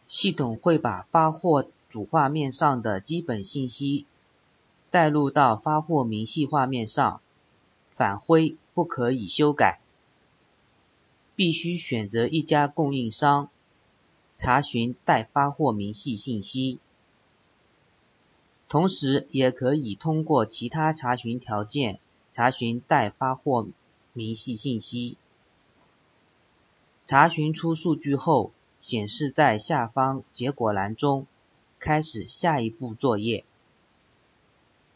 系统会把发货主画面上的基本信息带入到发货明细画面上，返徽不可以修改，必须选择一家供应商，查询待发货明细信息，同时也可以通过其他查询条件查询待发货明细信息。查询出数据后，显示在下方结果栏中，开始下一步作业。